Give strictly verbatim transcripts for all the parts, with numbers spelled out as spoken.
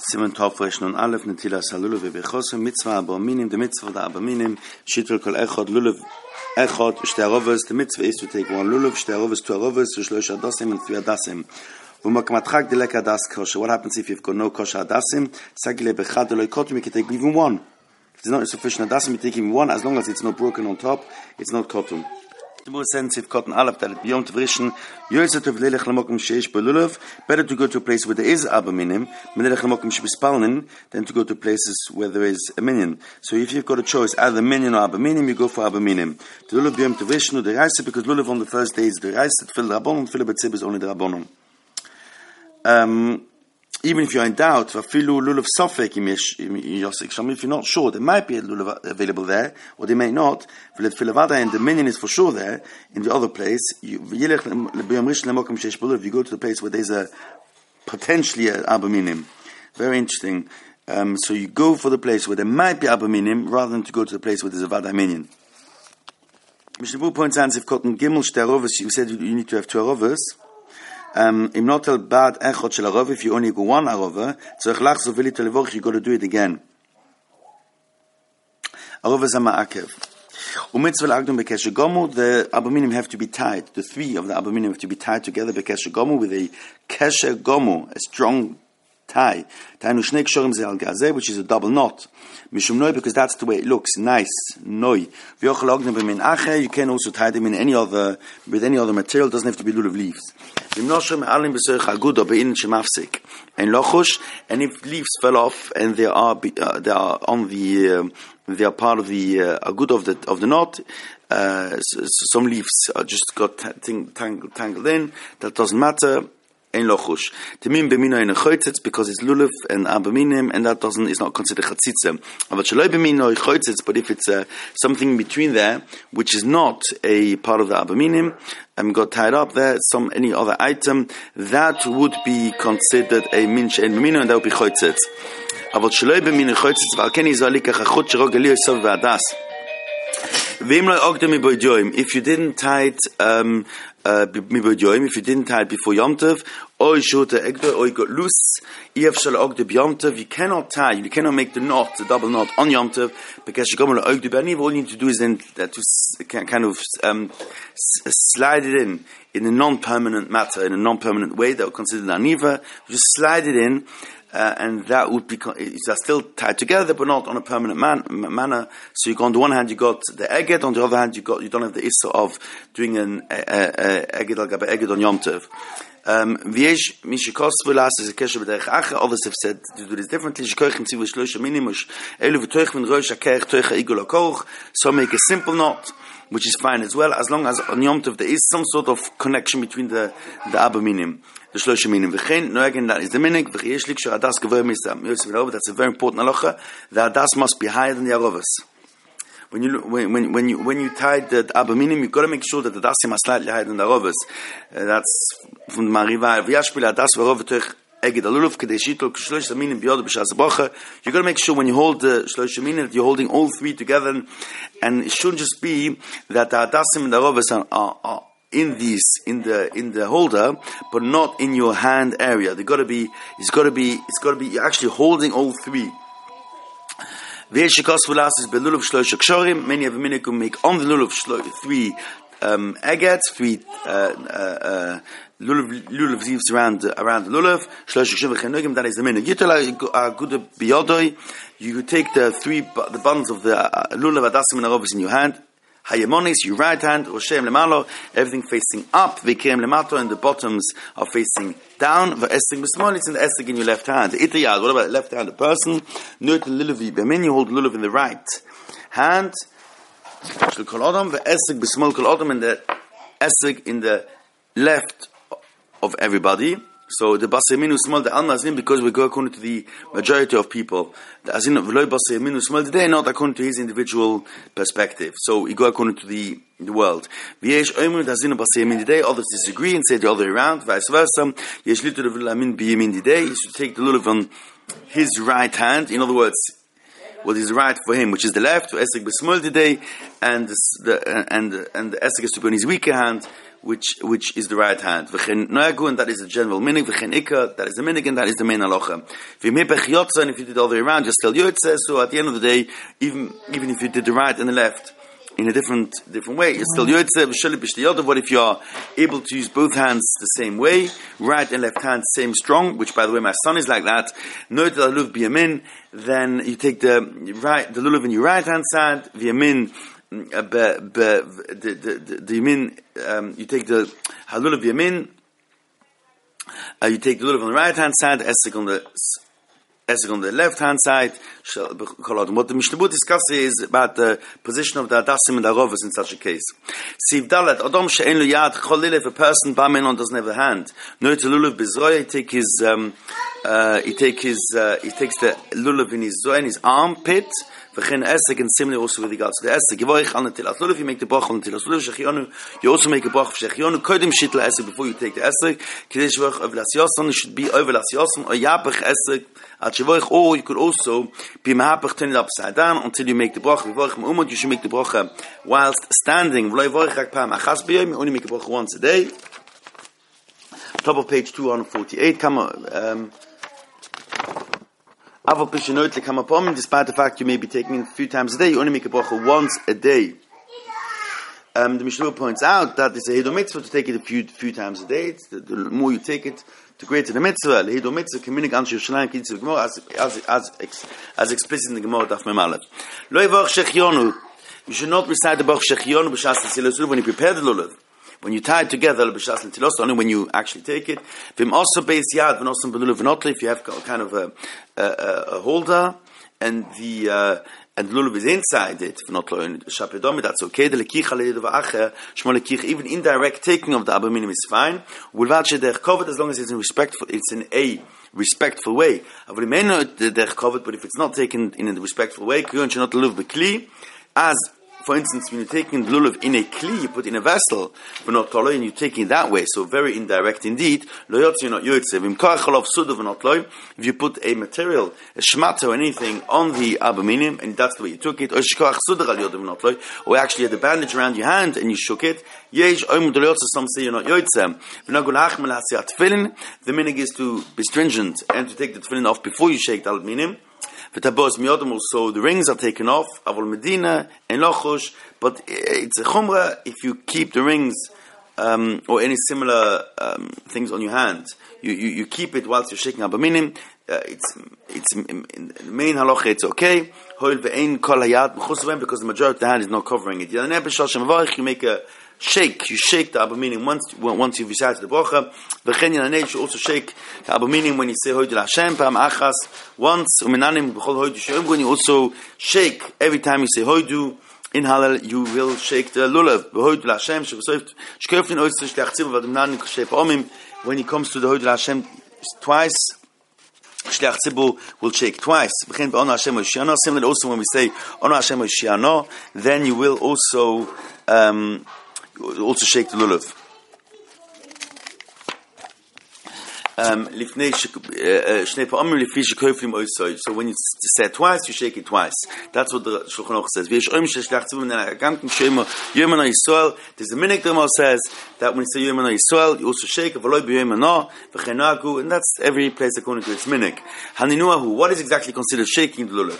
Simen Tofresh nun Aleph Netilas Halulav V'Bechosem Mitzvah Abominim. The mitzvah of the Abominim Shittul Kol Echad Lulav Echad Shtei Arovos. The mitzvah is to take one lulav, Shtei Arovos, two Arovos, Shlosh Adasim and three Adasim. V'Makmatchak Delek Adas Kosher. What happens if you've got no Kosher Adasim? Sagile Bechad Eloi Kotum. You can take even one. If there's not sufficient Adasim, you take even one. As long as it's not broken on top, it's not Kotum. The more sensitive cotton aleph that beyond vrischen yosef lelech lemokum sheish belulav. Better to go to a place where there is abominim melech lemokum shebespalnin than to go to places where there is a minion. So if you've got a choice either minion or abominim, you go for abominim. The lulav beyond vrischen the reise because lulav on the first day is the reise that fill the rabbonon, fill the betzib is only the rabbonon. Um. Even if you're in doubt, if you're not sure, there might be a lulav available there, or they may not. And the minion is for sure there. In the other place, you, if you go to the place where there's a potentially an abominim. Very interesting. Um, so you go for the place where there might be abominim, rather than to go to the place where there's a vada minion. Mishnah Berurah points out, if cotton gimel shtei arovos, you said you need to have two arovos. Um, if not al bad echot shel arova, if you only go one arova, tzarich lachzor v'litel levorach, you got to do it again. Arova zama'akev. Umitzvah l'agdom bekesher gomu, the abominim have to be tied. The three of the abominim have to be tied together bekesher gomu with a kesher gomu, a strong tie. Tainu shnei kshorim ze al gazeh, which is a double knot. Mishum noi, because that's the way it looks, nice. Noi. V'yochel agdom b'min acher, you can also tie them in any other, with any other material. It doesn't have to be lulav leaves. And lochush, and if leaves fell off and they are uh, they are on the uh, they are part of the uh, agud of the of the knot, uh, so, so some leaves are just got t- tangled, tangled in. That doesn't matter. Ein lochush. Temim b'mino in a choitzitz because it's lulav and abominim, and that doesn't is not considered chatzitza. But shaloi b'mino choitzitz. But if it's uh, something in between there, which is not a part of the abominim, and got tied up there, some any other item, that would be considered a minch and b'mino, and that would be choitzitz. But shaloi b'mino choitzitz v'alken izali kachachot shero galio yisov v'adas. If you didn't tie it, um, uh, if you didn't tie it before Yom Tov, or you got loose, you cannot tie, you cannot make the knot, the double knot on Yom Tov, because all you need to do is then uh, to kind of um, slide it in, in a non-permanent matter, in a non-permanent way that would consider an aniva. Just slide it in. Uh, and that would be, it's still tied together, but not on a permanent man, manner. So you go on the one hand, you got the eged, on the other hand, you got, you don't have the issa of doing an eged al gabe eged on Yom Tov. Um, others have said to do this differently. Some make a simple knot, which is fine as well, as long as on Yom Tov there is some sort of connection between the the abominim, the shlosh minim. V'chein, no again, that is the minig. V'cheyesh liksher adas gavoy misam. That's a very important halacha. The adas must be higher than the arovas. When you when when when you when you tie the abominim, you've got to make sure that the dasim are slightly higher than the arovas. Uh, that's from the Mariva. V'yashpil adas v'arov v'toich. You've got to make sure when you hold the shlosh minim that you're holding all three together, and it shouldn't just be that the adasim and the arovas are, are, are in these in the in the holder, but not in your hand area. They got to be. It's got to be. It's got to be. You're actually holding all three. Many of the minikum make on the lulav three um, agats, three uh, uh, lulav lulav leaves around around the lulav. That is the minhag. You could take the three the buns of the lulav adasim and arovos in your hand. Hayamonis, your right hand, Roshem lemalo, everything facing up. Vikrem lemato, and the bottoms are facing down. V'estig b'smolis, and the estig in your left hand. Itayad, what about the left-handed person? Note the lulav b'min, you hold the lulav in the right hand. Shel kol adam, v'estig b'smol kol adam, and the estig in the left of everybody. So the basei minu small the alma azim, because we go according to the majority of people. The azin v'loy basei minu small today, not according to his individual perspective. So we go according to the the world. V'yesh oimu the azin basei min today. Others disagree and say the other way around. Vice versa. Yesh litu the v'lamin biyamin today. He should take the lulav on his right hand. In other words, what is right for him, which is the left. Esek b'smol today, and the and and the esek is to be on his weaker hand, which which is the right hand. V'chen noagu, and that is the general minig. V'chen ikka, that is the minig, and that is the main halacha. V'mipech yotza, and if you did all the way around, just tell yotza. So at the end of the day, even even if you did the right and the left in a different different way, it's still yotza. V'shali b'shtiyot. What if you are able to use both hands the same way, right and left hand same strong? Which, by the way, my son is like that. Noit laluv biyamin. Then you take the right, the lulav in your right hand side. V'yamin. Uh, be, be, the the the yamin, um, you take the halulav yamin, uh, you take the lulav on the right hand side, esek on the esek on the left hand side. What the Mishnah discusses is about the position of the adasim and the arovas in such a case. Siv dalet adam she'en lo yad cholil, if a person bamenon doesn't have a hand, no to lulav bezroya, he take his um, uh, he take his uh, he takes the lulav in his zoy, in his armpit. V'chen esek, and similarly also with regards to the esek. Yivorich al netilas lulav, you make the brach on netilas lulav shechionu. You also make a brach of shechionu. Kodim shitla esek, before you take the esek. Kidei shvorich over lasyason, it should be over lasyason or yapach esek at shvorich. Or you could also be mahapach, turn it upside down until you make the brach. Yivorich me'umot, you should make the brach whilst standing. V'lo yivorich rak pam achas b'yom, you only make a brach once a day. Top of page two forty-eight. Come on. Um, Despite the fact you may be taking it a few times a day, you only make a bracha once a day. Um, the Mishnah points out that it's a Hido mitzvah to take it a few few times a day. It's the, the more you take it, the greater the mitzvah. The Hido mitzvah communic answer Yerushalayim kids of Gemara as as as as explicit in the Gemara Daf Mem Aleph. Lo yivach shechionu. You should not recite the brach shechionu b'shas tzilas lulav when you prepare the lulav. When you tie it together, b'shas netilos, only when you actually take it. V'im also beis yad v'nosam b'lulav v'notli, if you have kind of a, a, a holder, and the uh, and the lulav is inside it, v'notlo and shapedomi, that's okay. The lekich alei v'acher, shmo lekich, even indirect taking of the abba minim is fine. Ulvad shedech kovet, as long as it's in respectful, it's in a respectful way. Avli meino derech kovet, but if it's not taken in a respectful way, k'yon shenot lulav b'kli, as for instance, when you're taking the lulav in a kli, you put in a vessel, but not toloi, and you're taking it that way, so very indirect indeed. Lo yotzi, not yotze. If you put a material, a shmata or anything on the abaminim, and that's the way you took it, or actually had a bandage around your hand and you shook it, some say you're not yotze. The minig is to be stringent and to take the tefillin off before you shake the abaminim. Also, the rings are taken off, avol medina and lochush, but it's a chumrah if you keep the rings um, or any similar um, things on your hand. You, you you keep it whilst you're shaking abaminim. Uh, it's it's in, in the main halacha. It's okay. Because the majority of the hand is not covering it. You make a shake. You shake the abaminim once once you've recited the bracha. You should also shake the abaminim when you say Hoydul Hashem pam achas once. Uminanim b'chol Hoydu she'umgun. You also shake every time you say Hoydu. In Hallel, you will shake the lulav. Hoydul Hashem shekofin oitzur shleachtzib v'adumnanim k'shei pa'omim. When he comes to the Hoydul Hashem twice, Shliach Tzibur will shake twice. Similarly, also when we say Ono Hashem Oshiano, then you will also um, also shake the lulav. Um, so when you say it twice, you shake it twice. That's what the Shulchan Aruch says. There's a minhag that says that when you say Yom Yisrael, you also shake, and that's every place according to its minhag. What is exactly considered shaking the lulav?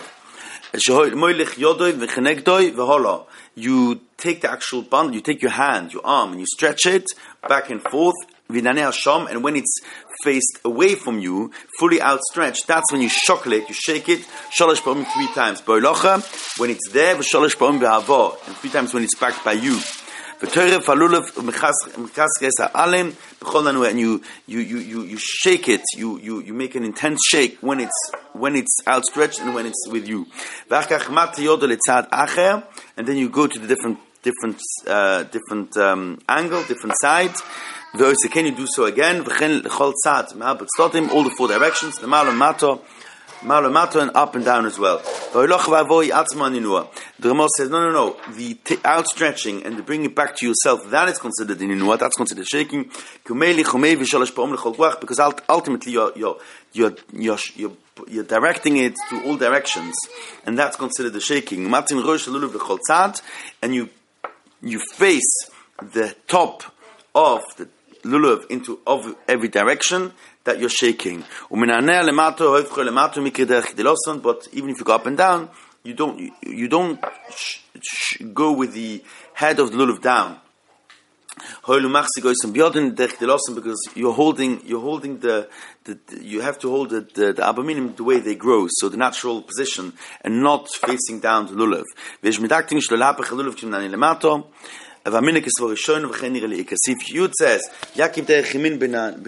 You take the actual bundle, you take your hand, your arm, and you stretch it back and forth, and when it's faced away from you, fully outstretched, that's when you shokelate, you shake it, shalosh pa'om three times. When it's there, and three times when it's backed by you. And you, you, you, you, you shake it, you, you, you make an intense shake when it's when it's outstretched and when it's with you. And then you go to the different different uh, different um, angle, different sides. Can you do so again? All the four directions, the malo mato, malo mato, and up and down as well. The Rama says, no, no, no. The t- outstretching and the bringing it back to yourself, that is considered in inua. That's considered shaking. Because ultimately you're you're you're you're, you're, you're directing it to all directions, and that's considered the shaking. And you you face the top of the lulav into of every direction that you're shaking. But even if you go up and down, you don't you, you don't sh- sh- go with the head of the lulav down. Because you're holding you're holding the, the, the you have to hold the the, the abaminim the way they grow, so the natural position, and not facing down the lulav. If Yud says Yakim Terechimin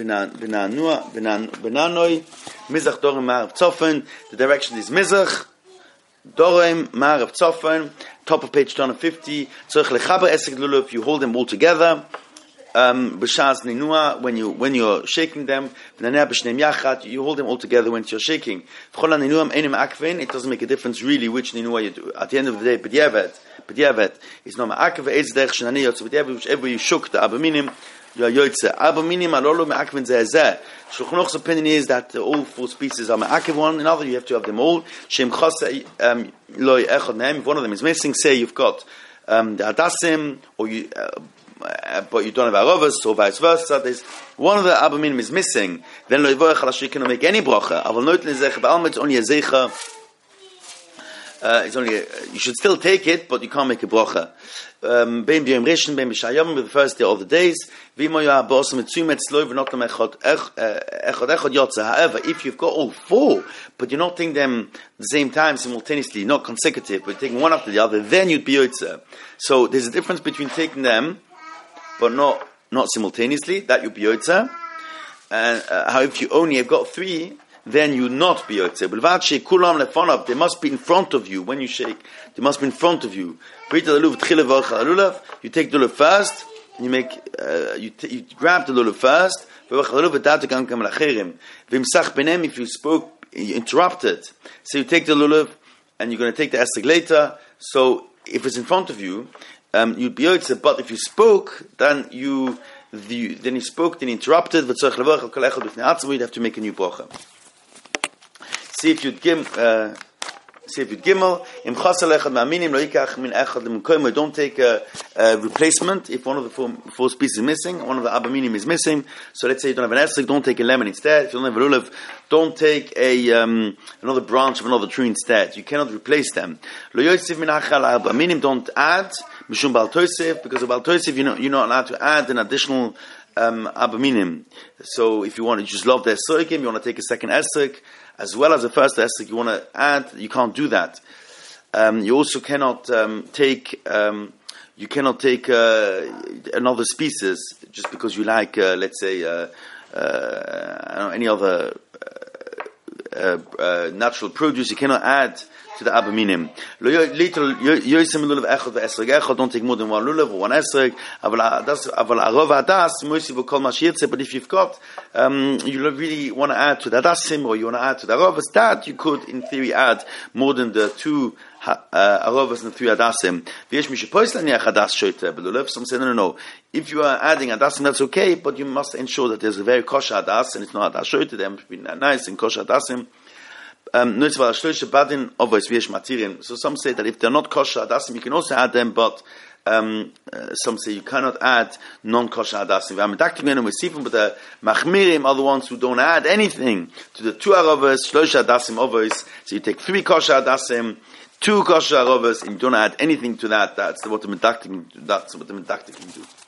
Benanoi Mizach Dorim Marav Tzofen, the direction is Mizach Dorim Marav Tzofen, top of page two hundred fifty. Tzorich lechaber esek lulav, you hold them all together. Um, b'shas ninua, when you when you're shaking them, you hold them all together when you're shaking. It doesn't make a difference really which ninua you do. At the end of the day, b'diavad, b'diavad is not ma'akve eitz derech shenaniyot. So b'diavad, whichever you shook the abaminim, you are yoytze. Abaminim alolo ma'akven zeh. Shulchan Aruch's opinion is that all four species are ma'akev one another. You have to have them all. Shem chasa loy echad mehem. If one of them is missing, say you've got um, the adasim, or you. Uh, Uh, but you don't have arovas, or vice versa. There's one of the abaminim is missing. Then lo yivoyach alash, you cannot make any bracha. Aval noit lezecha ba'alma, it's only a zecha. Uh, it's only a, you should still take it, but you can't make a bracha. Um, beim b'yom rishon, beim b'shayom, the first day of the days. V'imo yoah ba'osam etzum etzloi v'notam echad echad echad yotza. However, if you've got all four, but you're not taking them at the same time simultaneously, not consecutive, but you're taking one after the other, then you'd be yotza. So there's a difference between taking them but not not simultaneously, that you be yotze. And uh, how if you only have got three, then you not be yotze. They must be in front of you when you shake. They must be in front of you. You take the lulav first, and you make uh, you, t- you grab the lulav first. If you spoke, you interrupted. So you take the lulav, and you're going to take the esrog later. So if it's in front of you, Um, you'd be yotze, but if you spoke, then you, the, then you spoke, then you interrupted, you'd have to make a new bracha. See if you'd give, uh, see if you'd gimel, don't take a, a replacement if one of the four, four species is missing, one of the abaminim is missing. So let's say you don't have an esrog, don't take a lemon instead. If you don't have a lulav, don't take a, um, another branch of another tree instead. You cannot replace them. Don't add, Mishum Baal Tosef, because of Baal Tosef, you know, you're not allowed to add an additional um, abaminim. So if you want to just love the esrogim, you want to take a second esrog, as well as the first esrog, you want to add, you can't do that. Um, you also cannot um, take, um, you cannot take uh, another species just because you like, uh, let's say, uh, uh, I don't know, any other uh, uh, natural produce. You cannot add to the abaminim. Don't take more than one lulav or one esrog. But if you've got, um, you really want to add to the adasim, or you want to add to the arovas, that you could, in theory, add more than the two uh, arovas and the three adasim. Some say, no, no, no. If you are adding adasim, that's okay, but you must ensure that there's a very kosher adas, and it's not adas shoyte, they have to be nice and kosher adasim. Um, so some say that if they're not kosher adasim, you can also add them, but um, uh, some say you cannot add non-kosher adasim. But the machmirim are the ones who don't add anything to the two arovas, shlosh adasim ovos. So you take three kosher adasim, two kosher arovas, and you don't add anything to that. That's what the medaktik, that's what the medaktik can do.